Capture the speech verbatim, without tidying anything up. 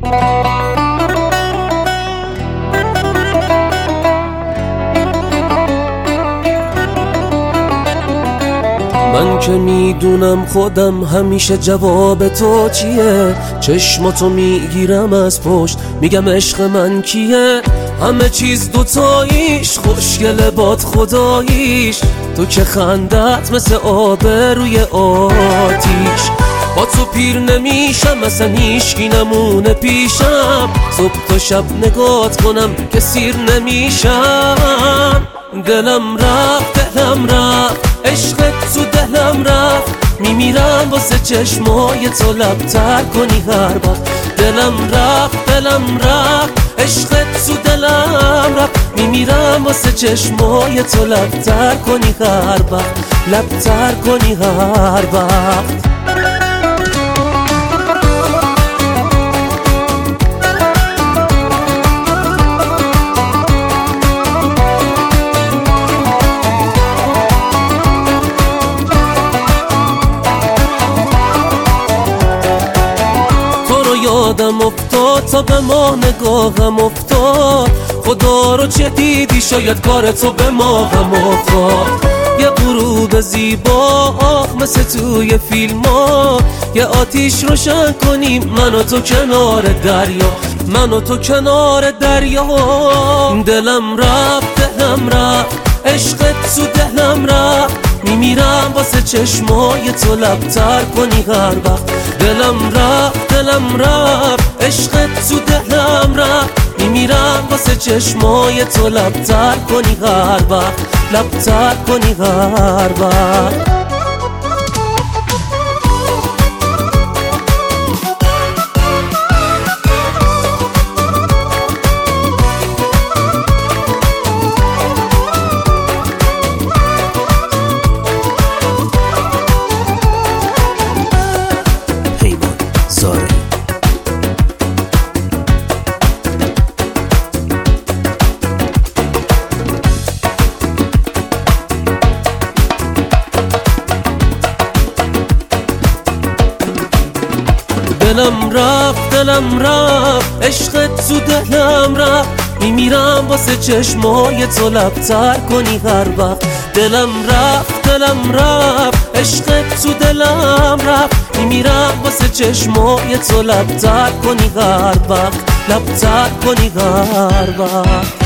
من که میدونم خودم همیشه جواب تو چیه، چشماتو میگیرم از پشت میگم عشق من کیه. همه چیز دوتاییش خوشگله باد خداییش، تو که خندت مثل آب روی آتیش. با تو پیر نمیشم مثلا هیچکی نمونه پیشم، صبح تا شب نگات کنم که سیر نمیشم. دلم رفت دلم رفت عشقت تو دلم رفت، میمیرم واسه چشمای تو لبتر کنی هر وقت. دلم رفت دلم رفت عشقت تو دلم رفت، میمیرم واسه چشمای تو لبتر کنی هر وقت، لبتر کنی هر وقت. یادم افتاد تا به ما نگاهم افتاد، خدا رو چه دیدی شاید کار تو به ما هم افتاد. یه غروب زیبا آخ مثل توی فیلم ها، یه آتیش روشن کنیم من و تو کنار دریا، من و تو کنار دریا. دلم رفت دلم رفت عشقت تو دلم رفت، میمیرم واسه چشمای تو لبتر کنی هر وقت. دلم رفت دلم رفت عشقت تو دلم رفت، میمیرم واسه چشمای تو لبتر کنی هر وقت، لبتر کنی هر وقت. دلم رفت دلم رفت عشقت تو دلم رفت، میمیرم واسه چشمای تو لبتر کنی هر وقت. دلم رفت دلم رفت عشقت تو دلم رفت، میمیرم واسه چشمای تو لبتر کنی هر وقت، لبتر کنی هر وقت.